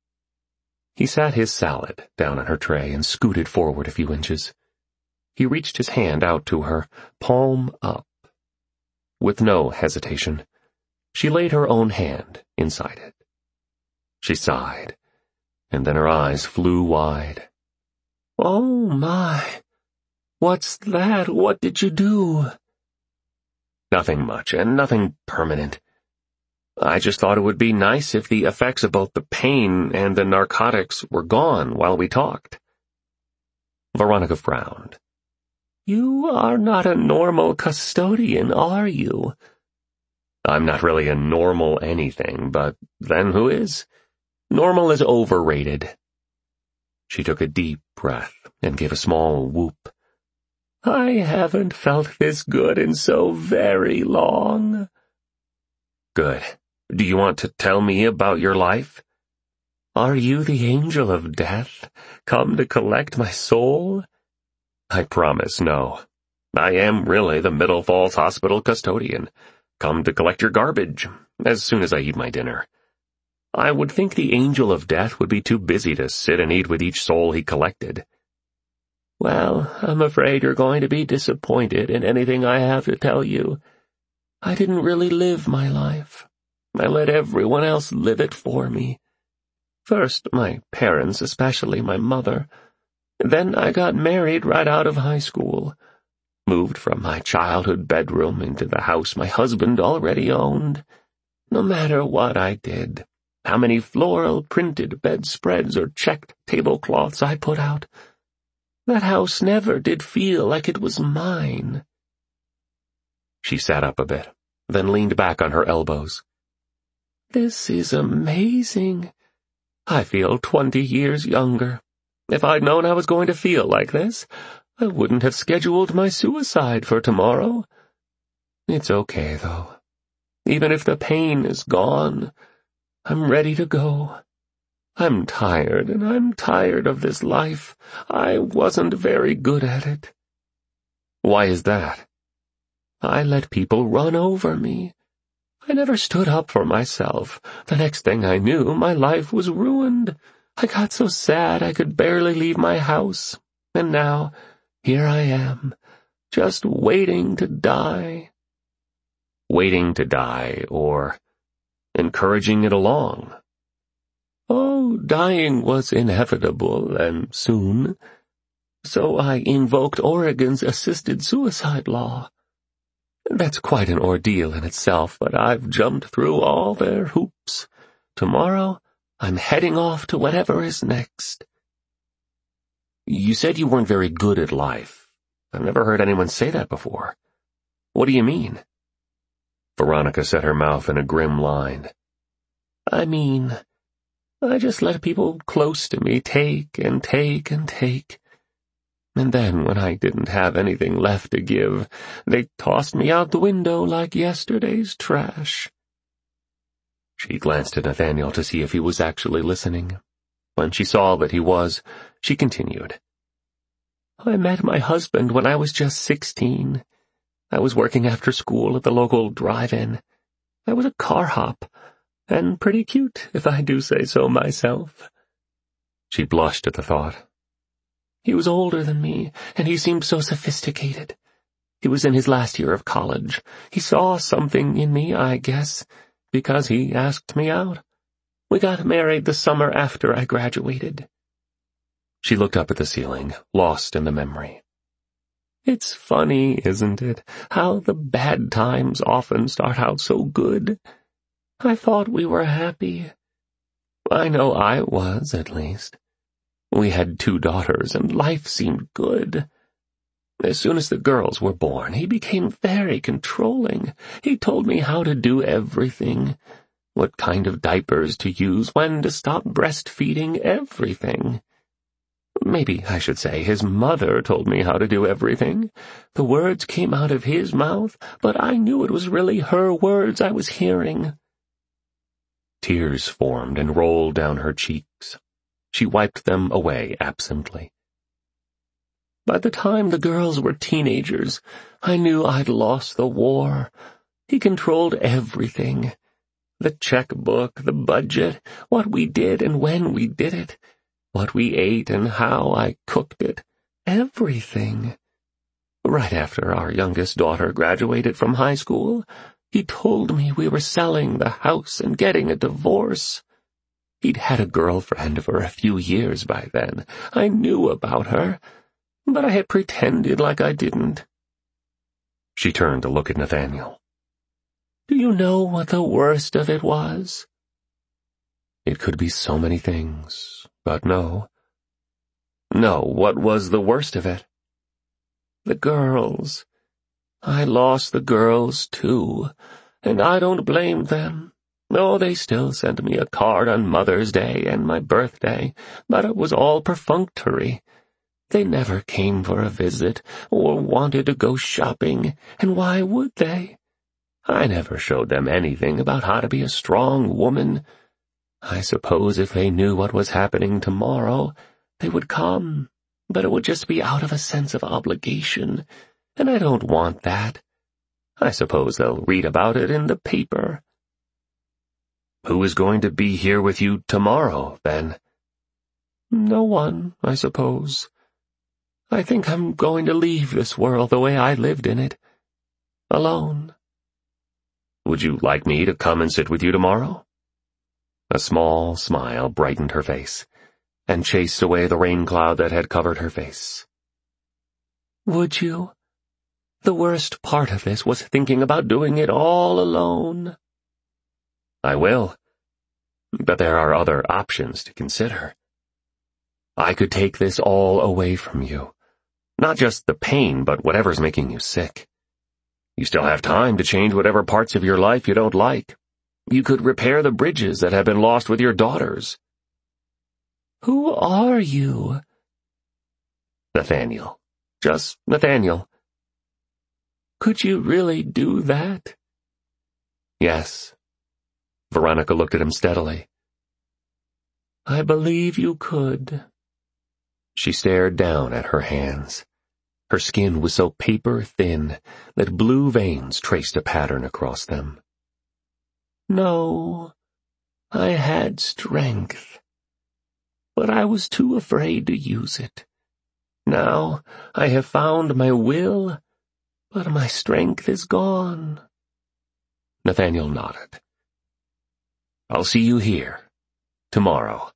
He sat his salad down on her tray and scooted forward a few inches. He reached his hand out to her, palm up. With no hesitation, she laid her own hand inside it. She sighed, and then her eyes flew wide. "Oh, my. What's that? What did you do?" "Nothing much, and nothing permanent. I just thought it would be nice if the effects of both the pain and the narcotics were gone while we talked." Veronica frowned. "You are not a normal custodian, are you?" "I'm not really a normal anything, but then who is? Normal is overrated." She took a deep breath and gave a small whoop. "I haven't felt this good in so very long." "Good. Do you want to tell me about your life?" "Are you the angel of death, come to collect my soul?" "I promise no. I am really the Middle Falls Hospital custodian, come to collect your garbage, as soon as I eat my dinner. I would think the angel of death would be too busy to sit and eat with each soul he collected." "Well, I'm afraid you're going to be disappointed in anything I have to tell you. I didn't really live my life. I let everyone else live it for me. First, my parents, especially my mother. Then I got married right out of high school. Moved from my childhood bedroom into the house my husband already owned. No matter what I did, how many floral printed bedspreads or checked tablecloths I put out, that house never did feel like it was mine." She sat up a bit, then leaned back on her elbows. "This is amazing. I feel twenty years younger. If I'd known I was going to feel like this, I wouldn't have scheduled my suicide for tomorrow. It's okay, though. Even if the pain is gone, I'm ready to go. I'm tired, and I'm tired of this life. I wasn't very good at it." "Why is that?" "I let people run over me. I never stood up for myself. The next thing I knew, my life was ruined. I got so sad I could barely leave my house. And now, here I am, just waiting to die." "Waiting to die, or encouraging it along?" "Oh, dying was inevitable, and soon. So I invoked Oregon's assisted suicide law. That's quite an ordeal in itself, but I've jumped through all their hoops. Tomorrow, I'm heading off to whatever is next." "You said you weren't very good at life. I've never heard anyone say that before. What do you mean?" Veronica set her mouth in a grim line. "I mean, I just let people close to me take and take and take. And then, when I didn't have anything left to give, they tossed me out the window like yesterday's trash." She glanced at Nathaniel to see if he was actually listening. When she saw that he was, she continued. "I met my husband when I was just sixteen. I was working after school at the local drive-in. I was a car hop, and pretty cute, if I do say so myself." She blushed at the thought. "He was older than me, and he seemed so sophisticated. He was in his last year of college. He saw something in me, I guess, because he asked me out. We got married the summer after I graduated." She looked up at the ceiling, lost in the memory. It's funny, isn't it, how the bad times often start out so good. I thought we were happy. I know I was, at least. We had two daughters, and life seemed good. As soon as the girls were born, he became very controlling. He told me how to do everything. What kind of diapers to use, when to stop breastfeeding, everything. Maybe I should say his mother told me how to do everything. The words came out of his mouth, but I knew it was really her words I was hearing. Tears formed and rolled down her cheeks. She wiped them away absently. By the time the girls were teenagers, I knew I'd lost the war. He controlled everything. The checkbook, the budget, what we did and when we did it, what we ate and how I cooked it, everything. Right after our youngest daughter graduated from high school, he told me we were selling the house and getting a divorce. He'd had a girlfriend for a few years by then. I knew about her, but I had pretended like I didn't. She turned to look at Nathaniel. Do you know what the worst of it was? It could be so many things, but no. No, what was the worst of it? The girls. I lost the girls, too, and I don't blame them. Oh, they still sent me a card on Mother's Day and my birthday, but it was all perfunctory. They never came for a visit or wanted to go shopping, and why would they? I never showed them anything about how to be a strong woman. I suppose if they knew what was happening tomorrow, they would come, but it would just be out of a sense of obligation, and I don't want that. I suppose they'll read about it in the paper. Who is going to be here with you tomorrow, then? No one, I suppose. I think I'm going to leave this world the way I lived in it. Alone. Would you like me to come and sit with you tomorrow? A small smile brightened her face, and chased away the rain cloud that had covered her face. Would you? The worst part of this was thinking about doing it all alone. I will, but there are other options to consider. I could take this all away from you. Not just the pain, but whatever's making you sick. You still have time to change whatever parts of your life you don't like. You could repair the bridges that have been lost with your daughters. Who are you? Nathaniel. Just Nathaniel. Could you really do that? Yes. Veronica looked at him steadily. I believe you could. She stared down at her hands. Her skin was so paper-thin that blue veins traced a pattern across them. No, I had strength, but I was too afraid to use it. Now I have found my will, but my strength is gone. Nathaniel nodded. I'll see you here, tomorrow.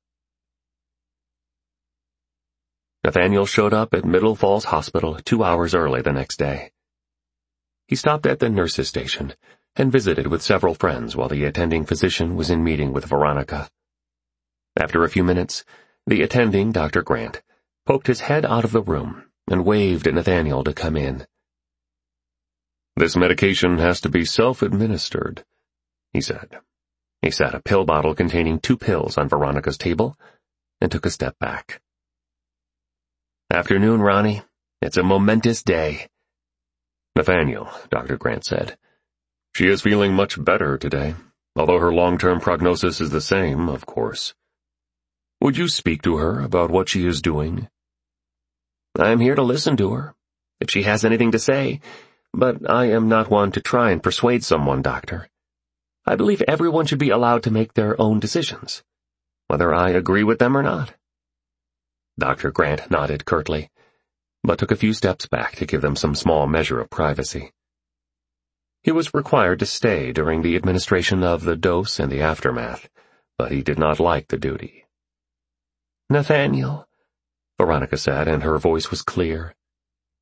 Nathaniel showed up at Middle Falls Hospital two hours early the next day. He stopped at the nurse's station and visited with several friends while the attending physician was in meeting with Veronica. After a few minutes, the attending, Doctor Grant, poked his head out of the room and waved at Nathaniel to come in. This medication has to be self-administered, he said. He set a pill bottle containing two pills on Veronica's table and took a step back. Afternoon, Ronnie. It's a momentous day. Nathaniel, Doctor Grant said. She is feeling much better today, although her long-term prognosis is the same, of course. Would you speak to her about what she is doing? I'm here to listen to her, if she has anything to say, but I am not one to try and persuade someone, Doctor. I believe everyone should be allowed to make their own decisions, whether I agree with them or not. Doctor Grant nodded curtly, but took a few steps back to give them some small measure of privacy. He was required to stay during the administration of the dose and the aftermath, but he did not like the duty. Nathaniel, Veronica said, and her voice was clear.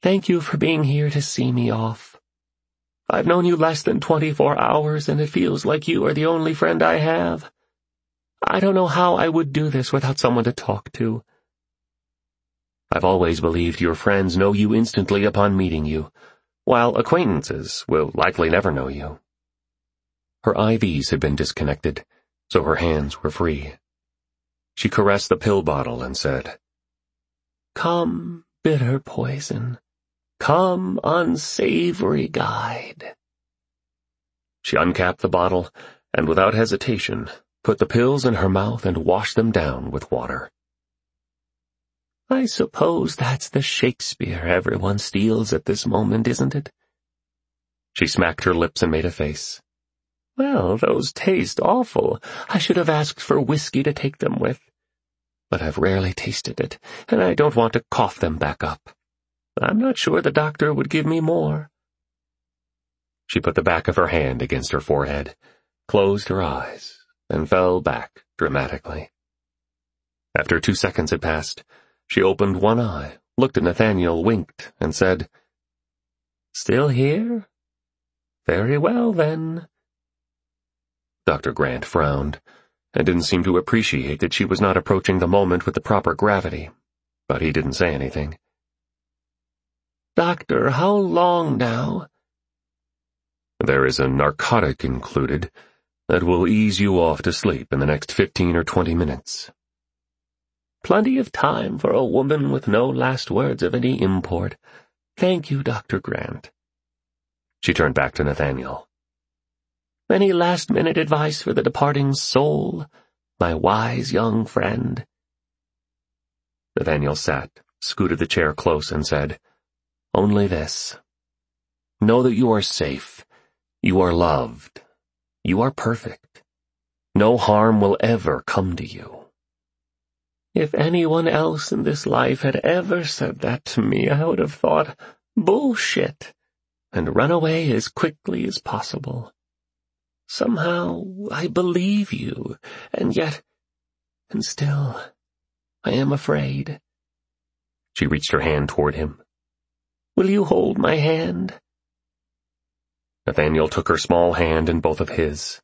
Thank you for being here to see me off. I've known you less than twenty-four hours, and it feels like you are the only friend I have. I don't know how I would do this without someone to talk to. I've always believed your friends know you instantly upon meeting you, while acquaintances will likely never know you. Her I Vs had been disconnected, so her hands were free. She caressed the pill bottle and said, "Come, bitter poison. Come, unsavory guide." She uncapped the bottle, and without hesitation, put the pills in her mouth and washed them down with water. I suppose that's the Shakespeare everyone steals at this moment, isn't it? She smacked her lips and made a face. Well, those taste awful. I should have asked for whiskey to take them with. But I've rarely tasted it, and I don't want to cough them back up. I'm not sure the doctor would give me more. She put the back of her hand against her forehead, closed her eyes, and fell back dramatically. After two seconds had passed, she opened one eye, looked at Nathaniel, winked, and said, "Still here? Very well, then." Doctor Grant frowned, and didn't seem to appreciate that she was not approaching the moment with the proper gravity, but he didn't say anything. "Doctor, how long now?" "There is a narcotic included that will ease you off to sleep in the next fifteen or twenty minutes." "Plenty of time for a woman with no last words of any import. Thank you, Doctor Grant." She turned back to Nathaniel. "Any last-minute advice for the departing soul, my wise young friend?" Nathaniel sat, scooted the chair close, and said, "Only this. Know that you are safe. You are loved. You are perfect. No harm will ever come to you." If anyone else in this life had ever said that to me, I would have thought, bullshit, and run away as quickly as possible. Somehow, I believe you, and yet, and still, I am afraid. She reached her hand toward him. "Will you hold my hand?" Nathaniel took her small hand in both of his.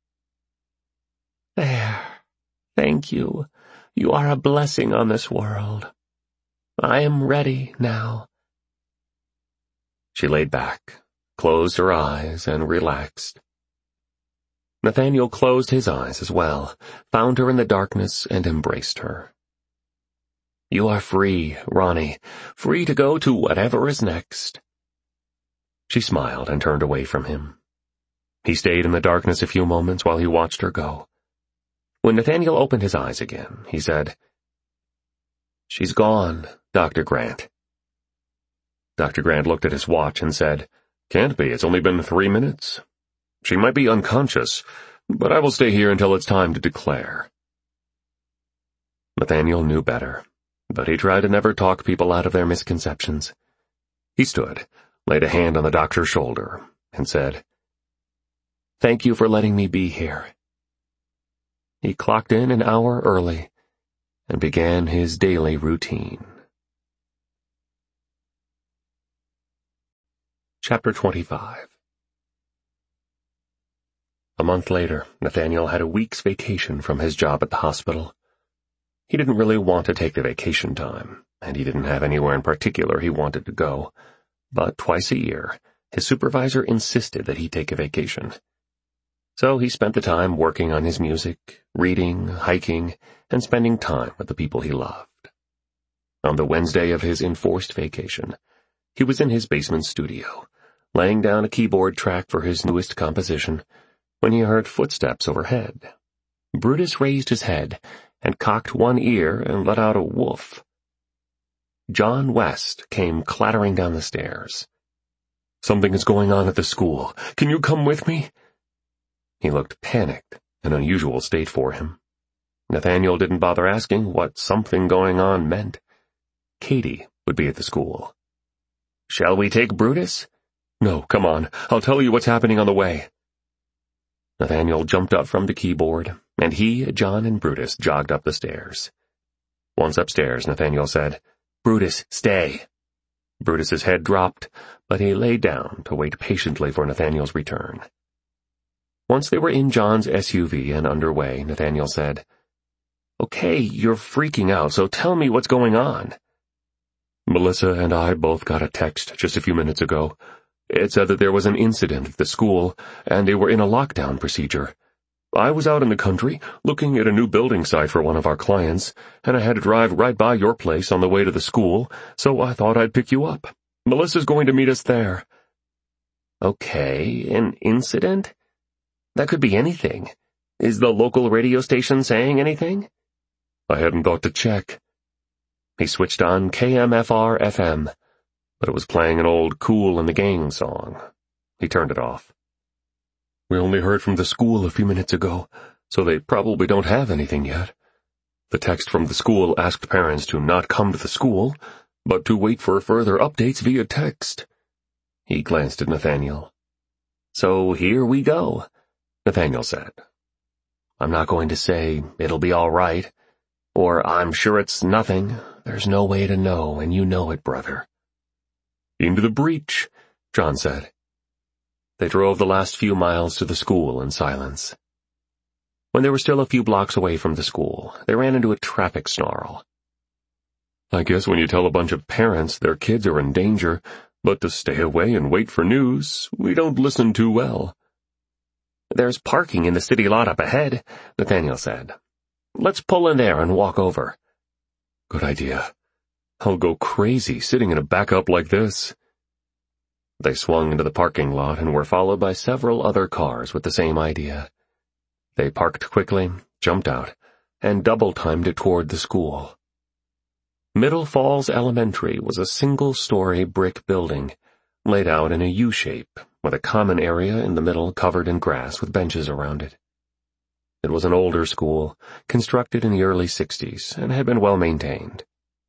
"There. Thank you. You are a blessing on this world. I am ready now." She laid back, closed her eyes, and relaxed. Nathaniel closed his eyes as well, found her in the darkness, and embraced her. "You are free, Ronnie, free to go to whatever is next." She smiled and turned away from him. He stayed in the darkness a few moments while he watched her go. When Nathaniel opened his eyes again, he said, "She's gone, Doctor Grant." Doctor Grant looked at his watch and said, "Can't be, it's only been three minutes. She might be unconscious, but I will stay here until it's time to declare." Nathaniel knew better, but he tried to never talk people out of their misconceptions. He stood, laid a hand on the doctor's shoulder, and said, "Thank you for letting me be here." He clocked in an hour early and began his daily routine. Chapter twenty-five. A month later, Nathaniel had a week's vacation from his job at the hospital. He didn't really want to take the vacation time, and he didn't have anywhere in particular he wanted to go, but twice a year, his supervisor insisted that he take a vacation. So he spent the time working on his music, reading, hiking, and spending time with the people he loved. On the Wednesday of his enforced vacation, he was in his basement studio, laying down a keyboard track for his newest composition, when he heard footsteps overhead. Brutus raised his head and cocked one ear and let out a woof. John West came clattering down the stairs. "Something is going on at the school. Can you come with me?" He looked panicked, an unusual state for him. Nathaniel didn't bother asking what something going on meant. Katie would be at the school. "Shall we take Brutus?" "No, come on. I'll tell you what's happening on the way." Nathaniel jumped up from the keyboard, and he, John, and Brutus jogged up the stairs. Once upstairs, Nathaniel said, "Brutus, stay." Brutus's head dropped, but he lay down to wait patiently for Nathaniel's return. Once they were in John's S U V and underway, Nathaniel said, "Okay, you're freaking out, so tell me what's going on." "Melissa and I both got a text just a few minutes ago. It said that there was an incident at the school, and they were in a lockdown procedure. I was out in the country, looking at a new building site for one of our clients, and I had to drive right by your place on the way to the school, so I thought I'd pick you up. Melissa's going to meet us there." "Okay, an incident? That could be anything. Is the local radio station saying anything?" "I hadn't thought to check." He switched on K M F R F M, but it was playing an old Kool and the Gang song. He turned it off. "We only heard from the school a few minutes ago, so they probably don't have anything yet. The text from the school asked parents to not come to the school, but to wait for further updates via text." He glanced at Nathaniel. "So here we go," Nathaniel said. "I'm not going to say it'll be all right, or I'm sure it's nothing. There's no way to know, and you know it, brother." "Into the breach," John said. They drove the last few miles to the school in silence. When they were still a few blocks away from the school, they ran into a traffic snarl. "I guess when you tell a bunch of parents their kids are in danger, but to stay away and wait for news, we don't listen too well." "There's parking in the city lot up ahead," Nathaniel said. "Let's pull in there and walk over." "Good idea. I'll go crazy sitting in a backup like this." They swung into the parking lot and were followed by several other cars with the same idea. They parked quickly, jumped out, and double-timed it toward the school. Middle Falls Elementary was a single-story brick building, laid out in a U-shape, with a common area in the middle covered in grass with benches around it. It was an older school, constructed in the early sixties, and had been well maintained.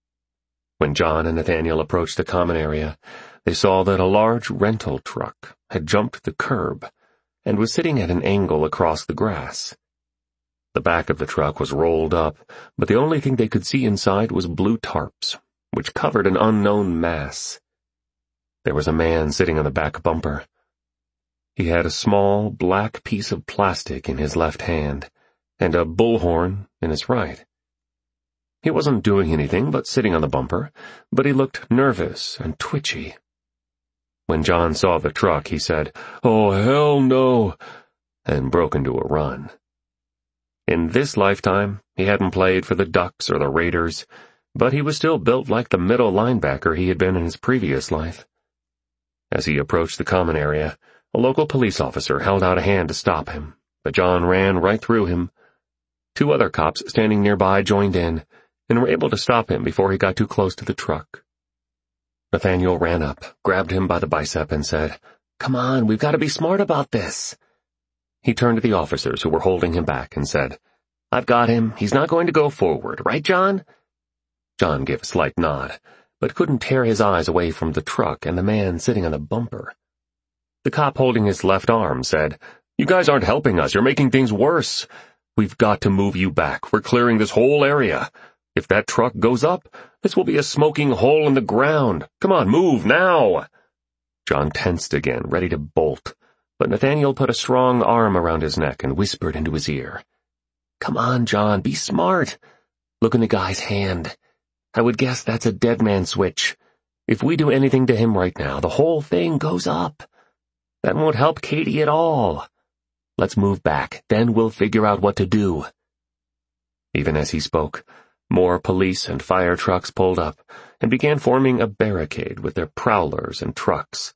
When John and Nathaniel approached the common area, they saw that a large rental truck had jumped the curb and was sitting at an angle across the grass. The back of the truck was rolled up, but the only thing they could see inside was blue tarps, which covered an unknown mass. There was a man sitting on the back bumper. He had a small, black piece of plastic in his left hand and a bullhorn in his right. He wasn't doing anything but sitting on the bumper, but he looked nervous and twitchy. When John saw the truck, he said, "Oh, hell no," and broke into a run. In this lifetime, he hadn't played for the Ducks or the Raiders, but he was still built like the middle linebacker he had been in his previous life. As he approached the common area, a local police officer held out a hand to stop him, but John ran right through him. Two other cops standing nearby joined in, and were able to stop him before he got too close to the truck. Nathaniel ran up, grabbed him by the bicep, and said, "Come on, we've got to be smart about this." He turned to the officers who were holding him back and said, "I've got him. He's not going to go forward, right, John?" John gave a slight nod, but couldn't tear his eyes away from the truck and the man sitting on the bumper. The cop holding his left arm said, "You guys aren't helping us. You're making things worse. We've got to move you back. We're clearing this whole area. If that truck goes up, this will be a smoking hole in the ground. Come on, move now." John tensed again, ready to bolt, but Nathaniel put a strong arm around his neck and whispered into his ear, "Come on, John, be smart. Look in the guy's hand. I would guess that's a dead man switch. If we do anything to him right now, the whole thing goes up. That won't help Katie at all. Let's move back, then we'll figure out what to do." Even as he spoke, more police and fire trucks pulled up and began forming a barricade with their prowlers and trucks.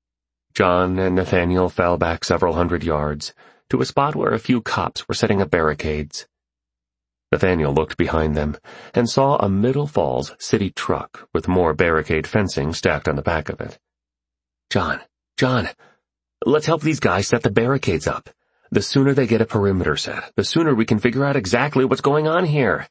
John and Nathaniel fell back several hundred yards to a spot where a few cops were setting up barricades. Nathaniel looked behind them and saw a Middle Falls city truck with more barricade fencing stacked on the back of it. "John, John, let's help these guys set the barricades up. The sooner they get a perimeter set, the sooner we can figure out exactly what's going on here."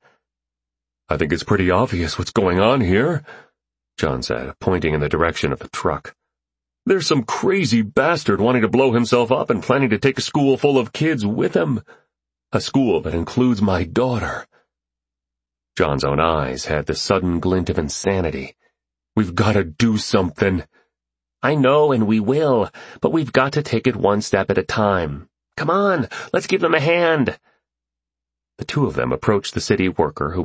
"I think it's pretty obvious what's going on here," John said, pointing in the direction of the truck. "There's some crazy bastard wanting to blow himself up and planning to take a school full of kids with him. A school that includes my daughter." John's own eyes had the sudden glint of insanity. We've got to do something. I know, and we will, but we've got to take it one step at a time. Come on, let's give them a hand. The two of them approached the city worker who